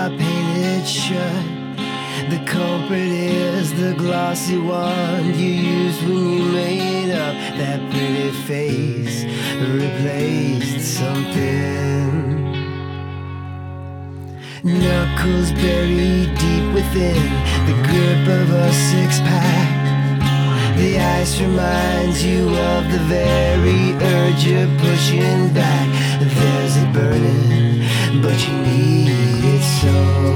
are painted shut. The culprit is the glossy one you used when you made up that pretty face, replaced something. Knuckles buried deep within the grip of a six-pack. The ice reminds you of the very urge you're pushing back. There's it burning, but you need it so.